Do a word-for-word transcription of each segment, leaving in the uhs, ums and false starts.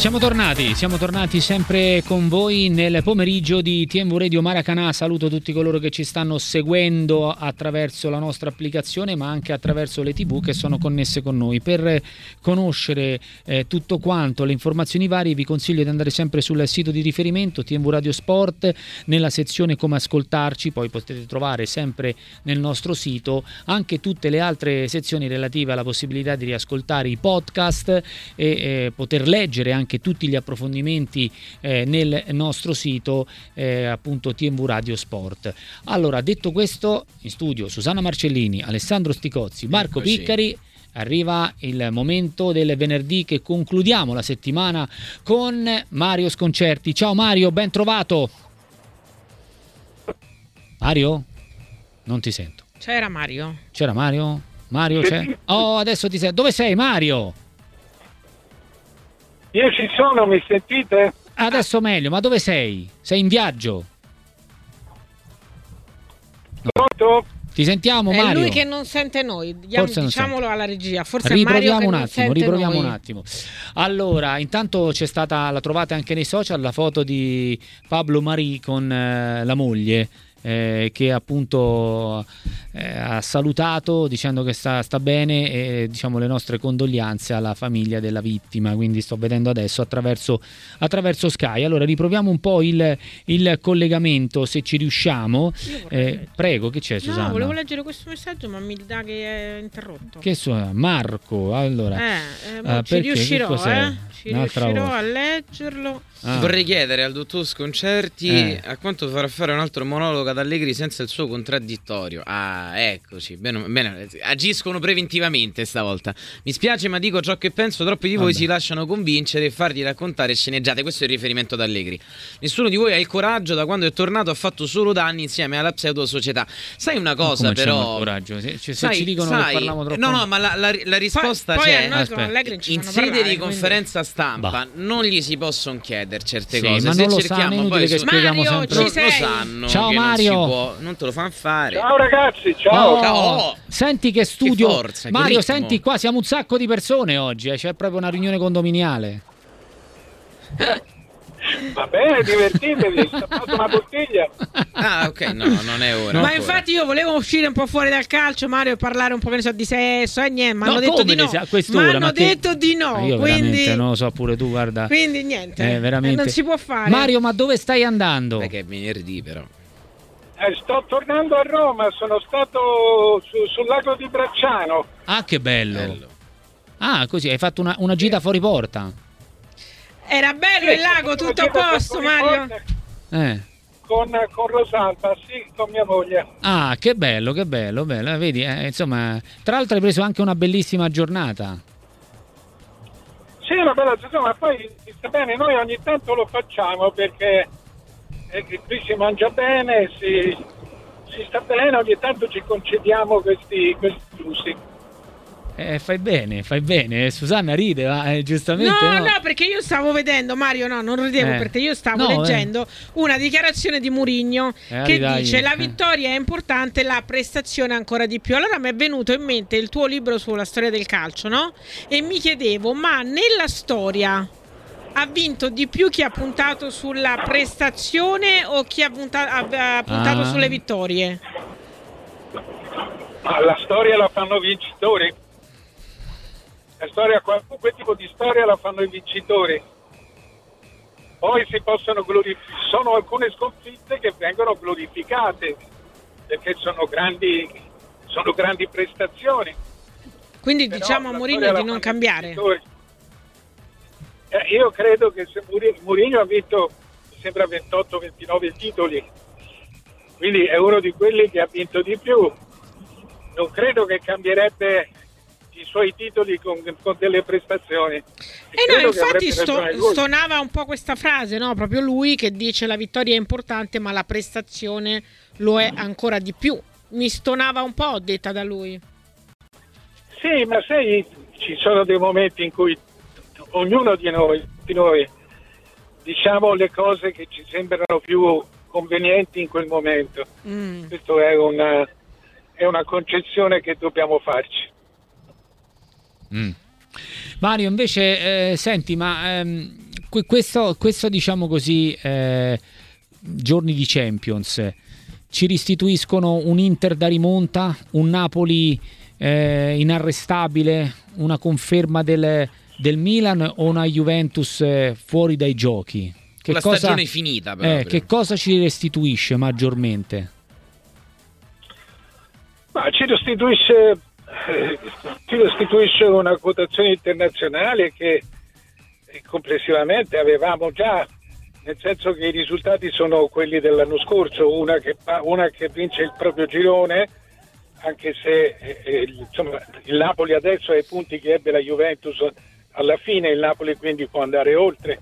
Siamo tornati, siamo tornati sempre con voi nel pomeriggio di T M V Radio Maracanã. Saluto tutti coloro che ci stanno seguendo attraverso la nostra applicazione, ma anche attraverso le tivù che sono connesse con noi. Per conoscere eh, tutto quanto, le informazioni varie, vi consiglio di andare sempre sul sito di riferimento T M V Radio Sport, nella sezione come ascoltarci. Poi potete trovare sempre nel nostro sito anche tutte le altre sezioni relative alla possibilità di riascoltare i podcast e eh, poter leggere anche tutti gli approfondimenti eh, nel nostro sito eh, appunto T M V Radio Sport. Allora, detto questo, in studio Susanna Marcellini, Alessandro Sticozzi, Marco Eccoci. Piccari. Arriva il momento del venerdì che concludiamo la settimana con Mario Sconcerti. Ciao Mario, ben trovato. Mario? Non ti sento. C'era Mario? C'era Mario? Mario c'è? Oh, adesso ti sento. Dove sei Mario? Io ci sono, mi sentite? Adesso meglio, ma dove sei? Sei in viaggio? Pronto? Ti sentiamo È Mario? lui che non sente noi, Diamo, Forse non diciamolo sente. alla regia. Forse Riproviamo è Mario che un non attimo, sente riproviamo noi. un attimo. Allora, intanto c'è stata, la trovate anche nei social, la foto di Pablo Mari con eh, la moglie. Eh, che appunto eh, ha salutato dicendo che sta, sta bene e diciamo le nostre condoglianze alla famiglia della vittima, quindi sto vedendo adesso attraverso, attraverso Sky. Allora riproviamo un po' il, il collegamento se ci riusciamo. Eh, prego, che c'è Susanna? No, volevo leggere questo messaggio ma mi dà che è interrotto. Che so, Marco, allora Eh, eh, mo ah, ci perché? riuscirò, Che cos'è? eh? Ci Un'altra riuscirò volta. a leggerlo. Ah. Vorrei chiedere al dottor Sconcerti Eh. a quanto farà fare un altro monologo ad Allegri senza il suo contraddittorio. Ah, eccoci, bene, bene, agiscono preventivamente stavolta. Mi spiace, ma dico ciò che penso. Troppi di voi Vabbè. si lasciano convincere e fargli raccontare sceneggiate. Questo è il riferimento ad Allegri. Nessuno di voi ha il coraggio, da quando è tornato ha fatto solo danni insieme alla pseudo società. Sai una cosa, Come c'è però, il coraggio? Se, se sai, ci dicono sai, che parliamo troppo. no, no, ma la, la, la risposta poi, poi c'è. a noi Aspetta. con Allegri non ci In fanno sede parlare, di quindi- conferenza stampa Bah. non gli si possono chiedere certe Sì, cose. ma Se non lo cerchiamo sanno, è inutile poi che su- spieghiamo Mario, sempre. ci lo, sei? lo sanno Ciao, che Mario. non si può, non te lo fanno fare. Ciao ragazzi, ciao. Oh, Ciao. Senti che studio. Che forza, che Mario, ritmo. senti qua, siamo un sacco di persone oggi, eh, c'è proprio una riunione condominiale. Va bene, divertitevi, stappate una bottiglia. Ah, ok, no, non è ora. Ma ancora. infatti io volevo uscire un po' fuori dal calcio, Mario, e parlare un po' che ne so di sesso e niente, ma No, hanno detto come di no. ne sa- a quest'ora, Ma hanno ma che- detto di no, Ma io quindi veramente non lo so, pure tu, guarda. quindi niente. Eh, veramente. Non si può fare. Mario, ma dove stai andando? Beh, che è venerdì però. Eh, sto tornando a Roma, sono stato su- sul lago di Bracciano. Ah, che bello. Bello. Ah, così hai fatto una, una gita fuori porta. Era bello il lago, tutto a posto, Mario. Eh. Con, con Rosalba, sì, con mia moglie. Ah, che bello, che bello, bello. Eh, Vedi, eh, insomma, tra l'altro hai preso anche una bellissima giornata. Sì, una bella giornata, ma poi sta bene, noi ogni tanto lo facciamo perché eh, che qui si mangia bene, si, si sta bene, ogni tanto ci concediamo questi, questi lusi. Eh, fai bene, fai bene. Susanna ride, ma eh, giustamente No, no. no, perché io stavo vedendo, Mario, no, non ridevo Eh. perché io stavo No, eh. leggendo una dichiarazione di Mourinho Eh, che dai, dice eh. la vittoria è importante, la prestazione ancora di più. Allora mi è venuto in mente il tuo libro sulla storia del calcio, no? E mi chiedevo, ma nella storia ha vinto di più chi ha puntato sulla prestazione o chi ha, punta- ha- ha puntato Ah. sulle vittorie? Ma la storia la fanno vincitori. La storia, qualunque tipo di storia la fanno i vincitori. Poi si possono glorificare, sono alcune sconfitte che vengono glorificate perché sono grandi, sono grandi prestazioni. Quindi Però diciamo a la Mourinho storia di la non fanno i cambiare. vincitori. Eh, io credo che se Muri- Mourinho ha vinto, mi sembra ventotto ventinove titoli, quindi è uno di quelli che ha vinto di più. Non credo che cambierebbe i suoi titoli con, con delle prestazioni. E Credo no, che infatti avrebbe sto- ragione lui. stonava un po' questa frase, no? Proprio lui che dice la vittoria è importante ma la prestazione lo è ancora di più. Mi stonava un po', detta da lui. Sì, ma sai, ci sono dei momenti in cui ognuno di noi, di noi diciamo le cose che ci sembrano più convenienti in quel momento. Mm. Questo è una, è una concezione che dobbiamo farci. Mm. Mario, invece, eh, senti, ma ehm, questo, questo diciamo così, eh, giorni di Champions ci restituiscono un Inter da rimonta, un Napoli eh, inarrestabile, una conferma del, del Milan o una Juventus eh, fuori dai giochi? Che la cosa, stagione finita eh, che cosa ci restituisce maggiormente? Ma ci restituisce eh, ci restituisce una quotazione internazionale che eh, complessivamente avevamo già, nel senso che i risultati sono quelli dell'anno scorso, una che, una che vince il proprio girone, anche se eh, insomma, il Napoli adesso ha i punti che ebbe la Juventus alla fine, il Napoli quindi può andare oltre,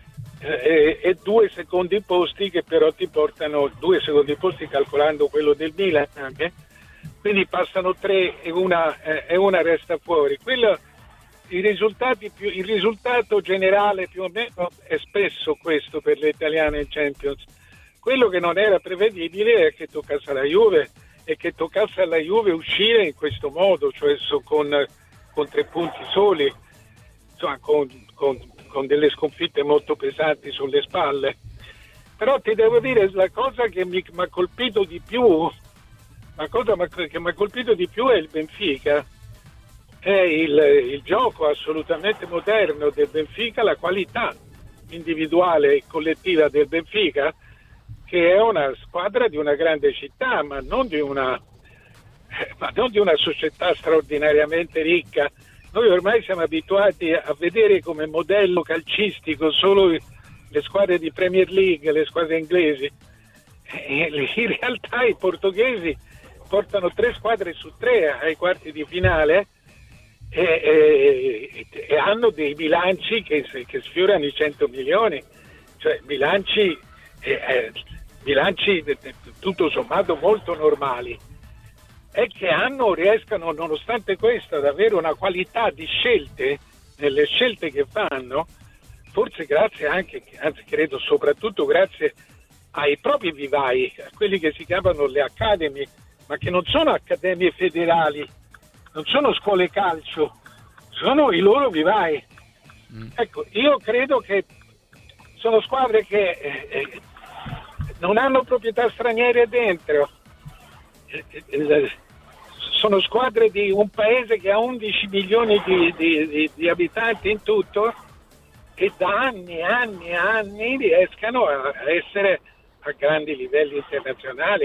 eh, e due secondi posti che però ti portano, due secondi posti calcolando quello del Milan anche, quindi passano tre e una, eh, e una resta fuori. Quello, i risultati più, il risultato generale più o meno è spesso questo per le italiane in Champions. Quello che non era prevedibile è che toccasse alla Juve e che toccasse alla Juve uscire in questo modo, cioè so, con, con tre punti soli, insomma, con, con, con delle sconfitte molto pesanti sulle spalle. Però ti devo dire, la cosa che mi ha colpito di più, la cosa che mi ha colpito di più è il Benfica. È il, il gioco assolutamente moderno del Benfica, la qualità individuale e collettiva del Benfica, che è una squadra di una grande città, ma non di una, ma non di una società straordinariamente ricca. Noi ormai siamo abituati a vedere come modello calcistico solo le squadre di Premier League, le squadre inglesi. E in realtà i portoghesi portano tre squadre su tre ai quarti di finale, E, e, e hanno dei bilanci che, che sfiorano i cento milioni, cioè bilanci, eh, bilanci tutto sommato molto normali, e che hanno, riescano nonostante questo ad avere una qualità di scelte nelle scelte che fanno, forse grazie anche, anzi credo soprattutto grazie ai propri vivai, a quelli che si chiamano le academy, ma che non sono accademie federali, non sono scuole calcio, sono i loro vivai. Mm. Ecco, io credo che sono squadre che eh, eh, non hanno proprietà straniere dentro, eh, eh, sono squadre di un paese che ha undici milioni di, di, di, di abitanti in tutto, e da anni e anni e anni riescano a essere a grandi livelli internazionali.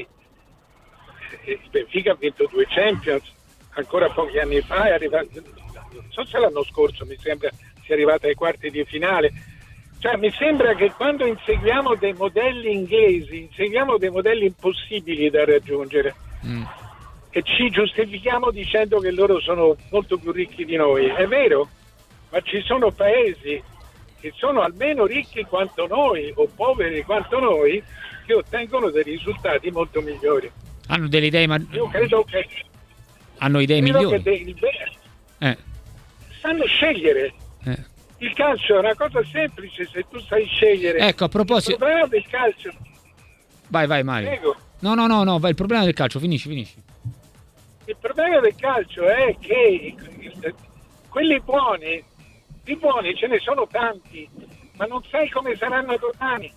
Il Benfica ha vinto due Champions ancora pochi anni fa, è arrivato, non so se l'anno scorso mi sembra sia arrivata ai quarti di finale. Cioè mi sembra che quando inseguiamo dei modelli inglesi, inseguiamo dei modelli impossibili da raggiungere, mm. e ci giustifichiamo dicendo che loro sono molto più ricchi di noi. È vero, ma ci sono paesi che sono almeno ricchi quanto noi o poveri quanto noi, che ottengono dei risultati molto migliori. Hanno delle idee, ma io credo che hanno idee credo migliori. Che il bene, eh. sanno scegliere. Eh. Il calcio è una cosa semplice se tu sai scegliere. Ecco, a proposito, il problema del calcio. Vai, vai, Mario. Prego. No, no, no, no, vai, il problema del calcio, finisci, finisci. Il problema del calcio è che quelli buoni, i buoni ce ne sono tanti, ma non sai come saranno domani.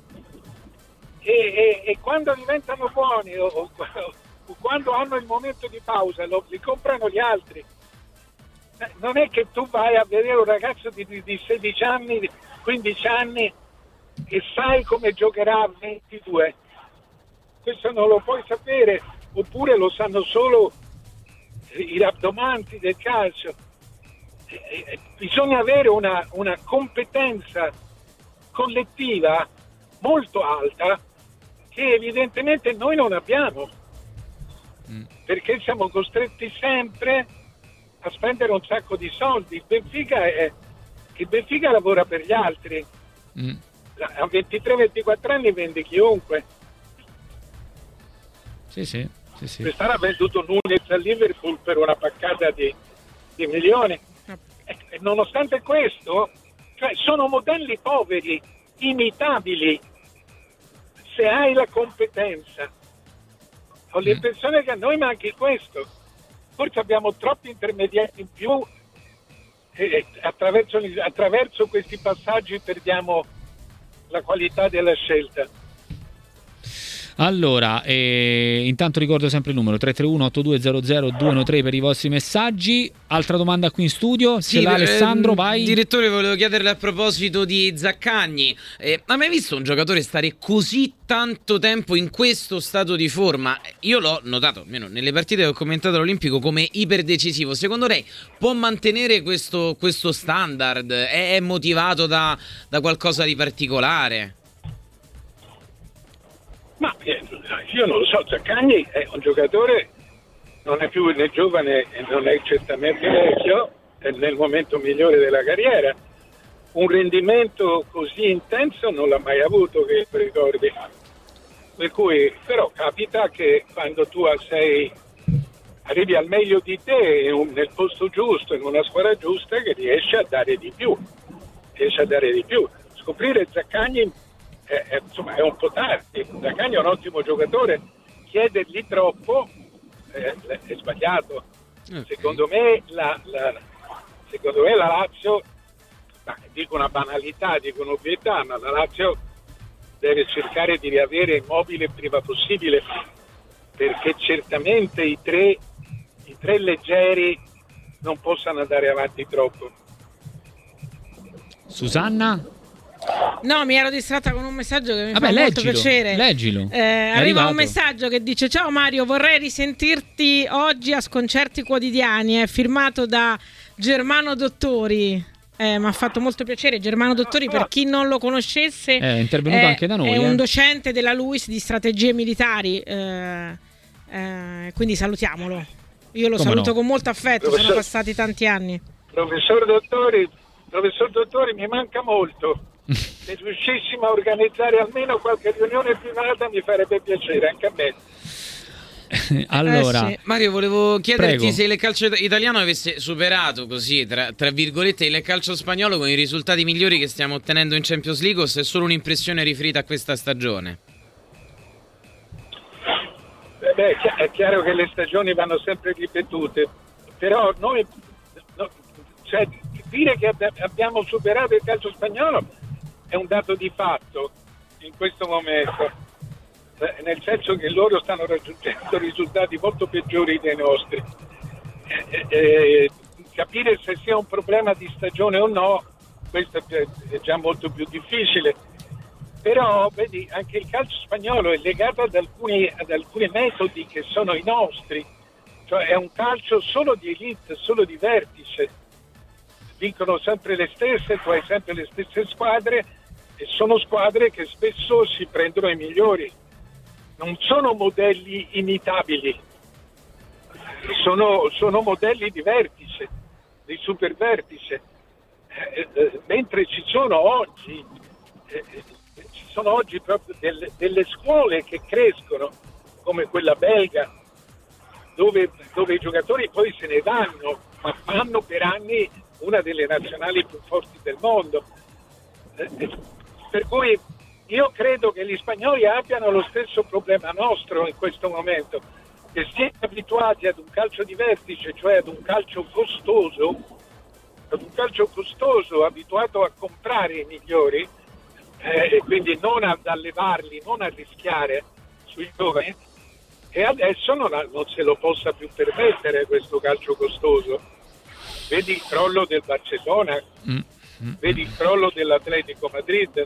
E, e, e quando diventano buoni o, o, o quando hanno il momento di pausa lo, li comprano gli altri. Non è che tu vai a vedere un ragazzo di, di sedici anni, quindici anni e sai come giocherà a ventidue. Questo non lo puoi sapere, oppure lo sanno solo i rabdomanti del calcio. E, e, bisogna avere una, una competenza collettiva molto alta che evidentemente noi non abbiamo, mm. perché siamo costretti sempre a spendere un sacco di soldi. Il Benfica, è, il Benfica lavora per gli altri, mm. a ventitré ventiquattro anni vende chiunque. Sì, sì, sì, sì. Quest'anno ha venduto Núñez al Liverpool per una paccata di, di milioni, e, e nonostante questo, cioè, sono modelli poveri, imitabili, se hai la competenza. Ho mm. l'impressione che a noi manchi questo. Forse abbiamo troppi intermediari in più e attraverso, attraverso questi passaggi perdiamo la qualità della scelta. Allora, eh, intanto ricordo sempre il numero tre tre uno otto due zero zero due uno tre per i vostri messaggi. Altra domanda qui in studio, sì, ce l'ha Alessandro, eh, vai. Direttore, volevo chiederle a proposito di Zaccagni, eh, ha mai visto un giocatore stare così tanto tempo in questo stato di forma? Io l'ho notato, almeno nelle partite che ho commentato all'Olimpico, come iperdecisivo. Secondo lei può mantenere questo, questo standard? È, è motivato da, da qualcosa di particolare? Ma io non lo so, Zaccagni è un giocatore, non è più né giovane e non è certamente vecchio, è nel momento migliore della carriera. Un rendimento così intenso non l'ha mai avuto, che ricordi. Per cui, però capita che quando tu sei, arrivi al meglio di te nel posto giusto, in una squadra giusta, che riesce a dare di più. Riesce a dare di più. Scoprire Zaccagni È, è, insomma, è un po' tardi. Zaccagni è un ottimo giocatore, chiedergli troppo è, è sbagliato. Okay. Secondo me la, la, secondo me la Lazio, ma dico una banalità, dico un'ovvietà, ma la Lazio deve cercare di riavere Immobile il prima possibile, perché certamente i tre, i tre leggeri non possono andare avanti troppo. Susanna? No, mi ero distratta con un messaggio che mi Vabbè, fa leggilo, molto piacere. Leggilo. Eh, arriva un messaggio che dice: ciao Mario, vorrei risentirti oggi a Sconcerti Quotidiani. È firmato da Germano Dottori. Eh, mi ha fatto molto piacere. Germano Dottori, per chi non lo conoscesse, è intervenuto è, anche da noi. È eh. un docente della LUISS di strategie militari. Eh, eh, quindi salutiamolo. Io lo Come saluto no? con molto affetto. Professor, sono passati tanti anni. Professor Dottori, professor Dottori, mi manca molto. Se riuscissimo a organizzare almeno qualche riunione privata mi farebbe piacere anche a me. Allora, eh sì. Mario, volevo chiederti Prego. se il calcio italiano avesse superato così, tra, tra virgolette, il calcio spagnolo con i risultati migliori che stiamo ottenendo in Champions League, o se è solo un'impressione riferita a questa stagione? Eh beh, è chiaro che le stagioni vanno sempre ripetute, però noi no, cioè, dire che abbiamo superato il calcio spagnolo è un dato di fatto in questo momento, nel senso che loro stanno raggiungendo risultati molto peggiori dei nostri. E, e, capire se sia un problema di stagione o no, questo è già molto più difficile. Però vedi, anche il calcio spagnolo è legato ad alcuni, ad alcuni metodi che sono i nostri, cioè è un calcio solo di elite, solo di vertice. Vincono sempre le stesse, tu hai sempre le stesse squadre, e sono squadre che spesso si prendono i migliori. Non sono modelli imitabili, sono, sono modelli di vertice, di super vertice. Eh, eh, mentre ci sono oggi, eh, ci sono oggi proprio delle, delle scuole che crescono, come quella belga, dove, dove i giocatori poi se ne vanno, ma fanno per anni una delle nazionali più forti del mondo. Eh, per cui io credo che gli spagnoli abbiano lo stesso problema nostro in questo momento, che siamo abituati ad un calcio di vertice, cioè ad un calcio costoso, ad un calcio costoso, abituato a comprare i migliori, eh, e quindi non ad allevarli, non a rischiare sui giovani, e adesso non, ha, non se lo possa più permettere questo calcio costoso. Vedi il crollo del Barcellona, mm, mm, vedi il crollo dell'Atletico Madrid,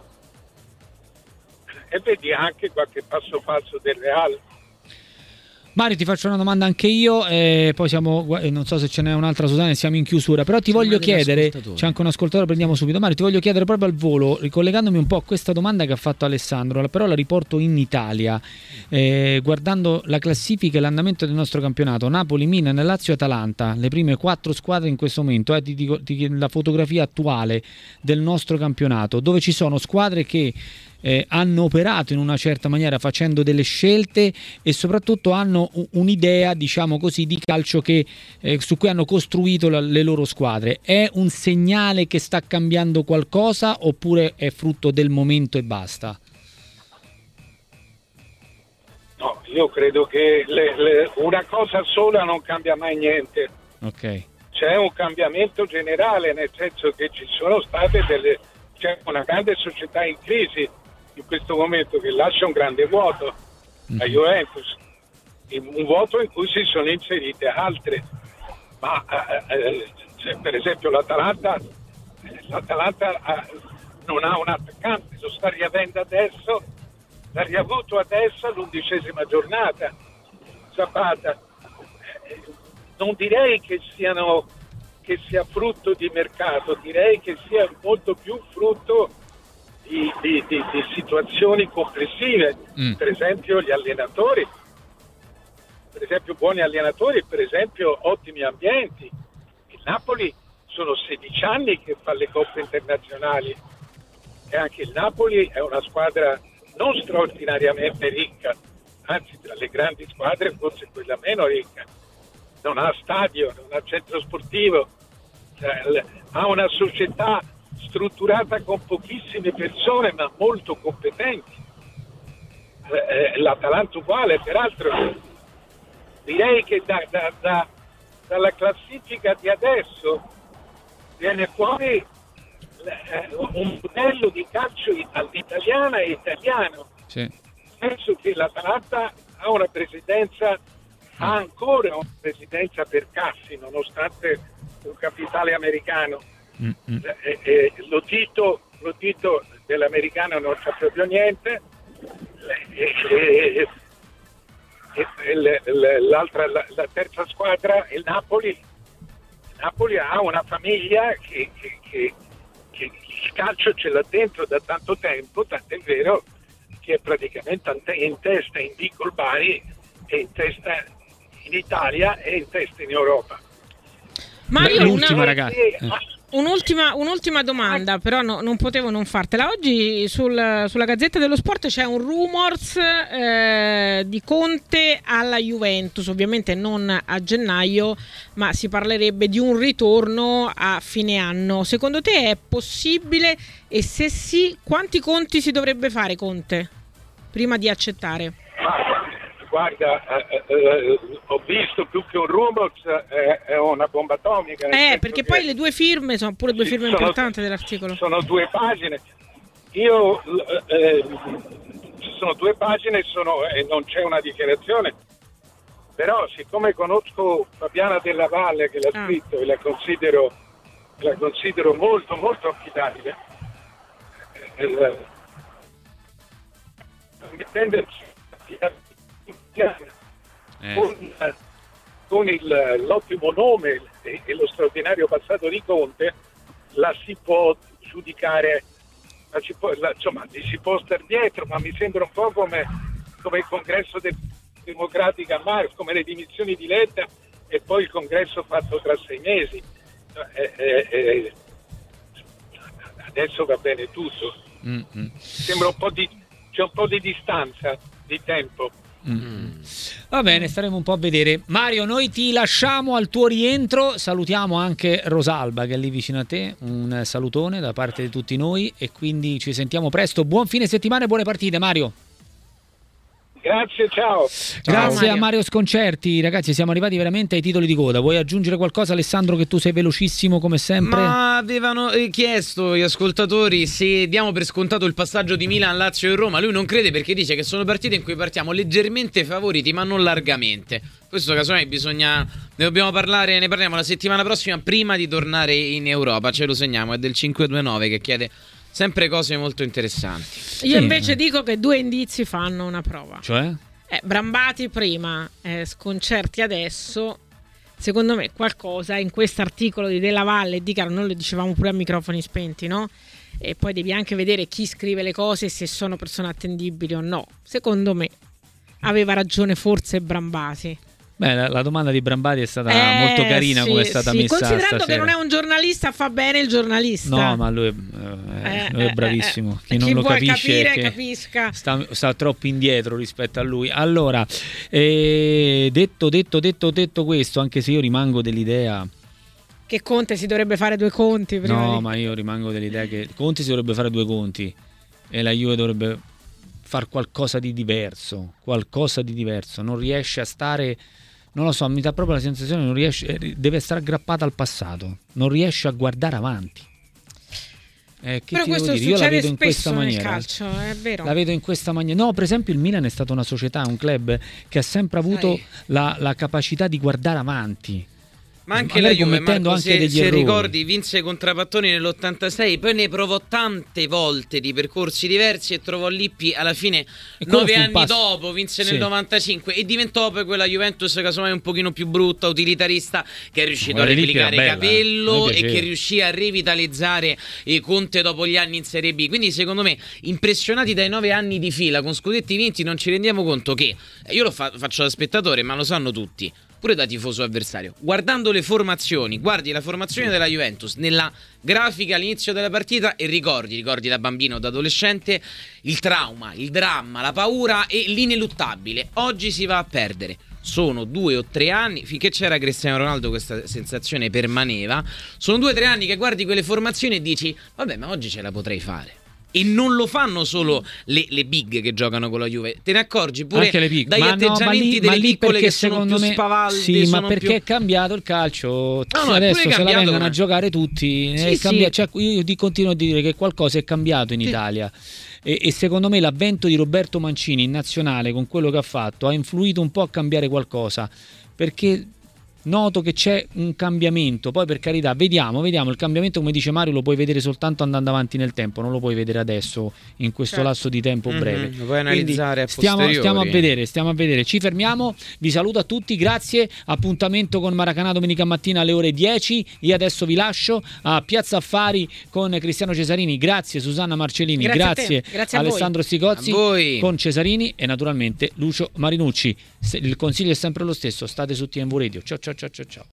e vedi anche qualche passo falso del Real. Mario, ti faccio una domanda anche io, eh, poi siamo, non so se ce n'è un'altra, Susanna, e siamo in chiusura, però ti c'è voglio chiedere, c'è anche un ascoltatore, prendiamo subito. Mario, ti voglio chiedere proprio al volo, ricollegandomi un po' a questa domanda che ha fatto Alessandro, però la riporto in Italia, eh, guardando la classifica e l'andamento del nostro campionato: Napoli, Milan, Lazio e Atalanta, le prime quattro squadre in questo momento, eh, ti dico ti, la fotografia attuale del nostro campionato, dove ci sono squadre che Eh, hanno operato in una certa maniera facendo delle scelte e soprattutto hanno un'idea, diciamo così, di calcio che, eh, su cui hanno costruito la, le loro squadre. È un segnale che sta cambiando qualcosa oppure è frutto del momento e basta? No, io credo che le, le, una cosa sola non cambia mai niente. Ok. c'è un cambiamento generale, nel senso che ci sono state delle, c'è una grande società in crisi in questo momento che lascia un grande vuoto a Juventus, un vuoto in cui si sono inserite altre, ma eh, cioè, per esempio l'Atalanta, l'Atalanta ha, non ha un attaccante, lo sta riavendo adesso, l'ha riavuto adesso all'undicesima giornata. Zapata, eh, non direi che siano che sia frutto di mercato, direi che sia molto più frutto di, di, di, di situazioni complessive, mm. per esempio gli allenatori, per esempio buoni allenatori, per esempio ottimi ambienti. Il Napoli sono sedici anni che fa le coppe internazionali e anche il Napoli è una squadra non straordinariamente ricca, anzi tra le grandi squadre forse quella meno ricca. Non ha stadio, non ha centro sportivo, ha una società strutturata con pochissime persone ma molto competenti. L'Atalanta uguale, peraltro direi che da, da, da, dalla classifica di adesso viene fuori un modello di calcio all'italiana e italiano. Sì. Penso che l'Atalanta ha una presidenza, ha ancora una presidenza per Cassi, nonostante un capitale americano. Mm-hmm. E, e, lo tito, lo tito dell'americano non c'è proprio niente. E, e, e, e, l'altra, la, la terza squadra è il Napoli. Il Napoli ha una famiglia che, che, che, che il calcio ce l'ha dentro da tanto tempo, tant'è vero che è praticamente in testa in Piccol Bari e in testa in Italia e in testa in Europa. Mario, l'ultima, una... ragazzi. Eh. Un'ultima, un'ultima domanda, però no, non potevo non fartela. Oggi sul, sulla Gazzetta dello Sport c'è un rumors eh, di Conte alla Juventus, ovviamente non a gennaio, ma si parlerebbe di un ritorno a fine anno. Secondo te è possibile? E se sì, quanti conti si dovrebbe fare Conte prima di accettare? Guarda, eh, eh, ho visto più che un rumors, eh, è una bomba atomica. Eh, perché poi che... le due firme sono pure due firme sono, importanti dell'articolo. Sono due pagine. Io, eh, sono due pagine sono, e non c'è una dichiarazione. Però, siccome conosco Fabiana Della Valle, che l'ha ah. scritto e la considero, la considero molto, molto affidabile, eh, mi tende Eh. Con, con il, l'ottimo nome e, e lo straordinario passato di Conte la si può giudicare, la si può, la, insomma si può star dietro, ma mi sembra un po' come, come il congresso del democratica a marzo, come le dimissioni di Letta e poi il congresso fatto tra sei mesi. Eh, eh, eh, adesso va bene tutto. Mm-hmm. Sembra un po' di, c'è un po' di distanza di tempo. Mm. Va bene, staremo un po' a vedere. Mario, noi ti lasciamo al tuo rientro, salutiamo anche Rosalba che è lì vicino a te, un salutone da parte di tutti noi e quindi ci sentiamo presto. Buon fine settimana e buone partite, Mario. Grazie, ciao. Grazie ciao, Mario. A Mario Sconcerti. Ragazzi, siamo arrivati veramente ai titoli di coda. Vuoi aggiungere qualcosa, Alessandro, che tu sei velocissimo come sempre? Ma avevano chiesto gli ascoltatori se diamo per scontato il passaggio di Milan, Lazio e Roma. Lui non crede perché dice che sono partite in cui partiamo leggermente favoriti ma non largamente. Questo casomai bisogna, ne dobbiamo parlare, ne parliamo la settimana prossima prima di tornare in Europa. Ce lo segniamo, è del cinque due nove che chiede sempre cose molto interessanti. Io invece dico che due indizi fanno una prova. Cioè? Eh, Brambati prima, eh, Sconcerti adesso. Secondo me qualcosa in quest'articolo di Della Valle, di Caro, noi lo dicevamo pure a microfoni spenti, no? E poi devi anche vedere chi scrive le cose e se sono persone attendibili o no. Secondo me aveva ragione forse Brambati. Beh, la, la domanda di Brambati è stata eh, molto carina, sì, come è stata sì. messa considerando stasera. Che non è un giornalista, fa bene il giornalista. No, ma lui, eh, lui è bravissimo. Eh, eh, Chi non chi lo vuole capisce capire, che capisca. Sta, sta troppo indietro rispetto a lui. Allora, eh, detto, detto, detto, detto questo, anche se io rimango dell'idea che Conte si dovrebbe fare due conti prima No, di... ma io rimango dell'idea che Conte si dovrebbe fare due conti e la Juve dovrebbe far qualcosa di diverso, qualcosa di diverso. Non riesce a stare non lo so, mi dà proprio la sensazione che non riesce, deve stare aggrappata al passato, non riesce a guardare avanti. Eh, che Però ti questo devo dire? Io la vedo in questa nel maniera. calcio, è vero. La vedo in questa maniera. No, per esempio il Milan è stata una società, un club che ha sempre avuto la, la capacità di guardare avanti. Ma anche Magari la Juve, commettendo Marco, anche se, degli se errori. ricordi, vinse con Trapattoni nell'ottantasei, poi ne provò tante volte di percorsi diversi e trovò Lippi alla fine nove anni passo... dopo, vinse sì. nel novantacinque e diventò poi quella Juventus casomai un pochino più brutta, utilitarista, che è riuscito a replicare bella, Capello eh? e che riuscì a rivitalizzare i Conte dopo gli anni in Serie B. Quindi secondo me, impressionati dai nove anni di fila con scudetti vinti, non ci rendiamo conto che, io lo fa- faccio da spettatore ma lo sanno tutti, pure da tifoso avversario, guardando le formazioni, guardi la formazione della Juventus nella grafica all'inizio della partita e ricordi, ricordi da bambino o da adolescente, il trauma, il dramma, la paura e l'ineluttabile. Oggi si va a perdere. Sono due o tre anni, finché c'era Cristiano Ronaldo questa sensazione permaneva, sono due o tre anni che guardi quelle formazioni e dici, vabbè, ma oggi ce la potrei fare. E non lo fanno solo le, le big che giocano con la Juve, te ne accorgi pure dagli ma atteggiamenti no, ma lì, delle ma lì piccole che secondo sono più me, spavalde. sì, sono ma perché più... è cambiato il calcio, no, no, adesso se la vengono come... a giocare tutti, sì, è cambiato, sì. cioè, io ti continuo a dire che qualcosa è cambiato in sì. Italia e, e secondo me l'avvento di Roberto Mancini in nazionale con quello che ha fatto ha influito un po' a cambiare qualcosa, perché noto che c'è un cambiamento. Poi per carità, vediamo, vediamo il cambiamento, come dice Mario, lo puoi vedere soltanto andando avanti nel tempo, non lo puoi vedere adesso in questo certo. lasso di tempo breve. Mm-hmm, lo puoi analizzare a stiamo, stiamo a vedere, stiamo a vedere. Ci fermiamo, vi saluto a tutti, grazie. Appuntamento con Maracanà domenica mattina alle ore dieci. Io adesso vi lascio a Piazza Affari con Cristiano Cesarini. Grazie Susanna Marcellini, grazie, grazie, grazie Alessandro Sicozzi con Cesarini e naturalmente Lucio Marinucci. Il consiglio è sempre lo stesso, state su T M V Radio. Ciao ciao ciao ciao ciao.